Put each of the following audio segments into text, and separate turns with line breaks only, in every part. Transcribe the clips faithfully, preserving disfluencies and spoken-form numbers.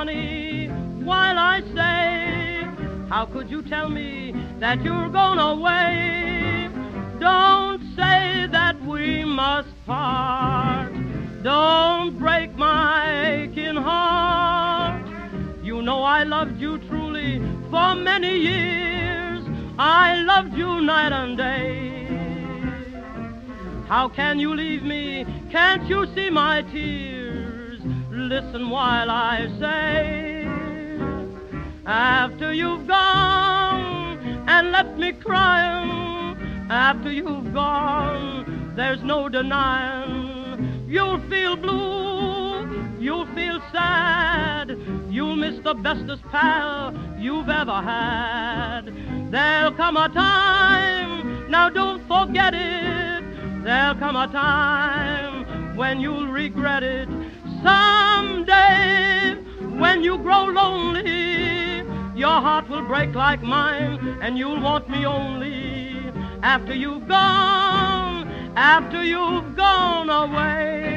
honey, while I say, how could you tell me that you're gone away? Don't say that we must part. Don't break my aching heart. You know I loved you truly for many years. I loved you night and day. How can you leave me? Can't you see my tears? Listen while I say, after you've gone and left me crying, after you've gone, there's no denying, you'll feel blue, you'll feel sad, you'll miss the bestest pal you've ever had. There'll come a time, now don't forget it, there'll come a time when you'll regret it. Someday, when you grow lonely, your heart will break like mine, and you'll want me only after you've gone, after you've gone away.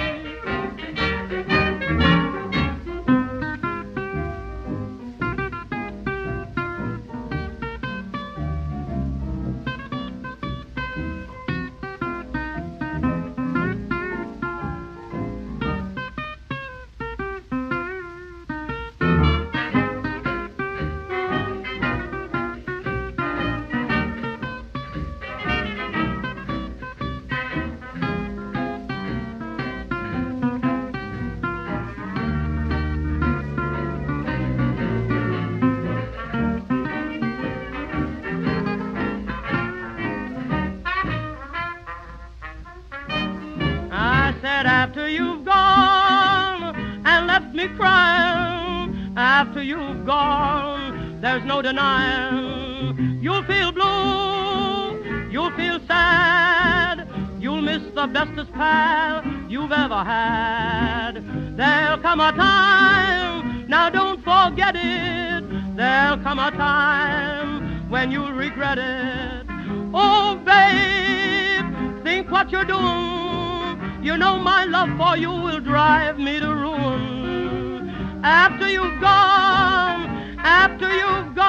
After you've gone and left me crying, after you've gone, there's no denying, you'll feel blue, you'll feel sad, you'll miss the bestest pal you've ever had. There'll come a time, now don't forget it, there'll come a time when you'll regret it. Oh, babe, think what you're doing. You know my love for you will drive me to ruin. After you've gone, after you've gone.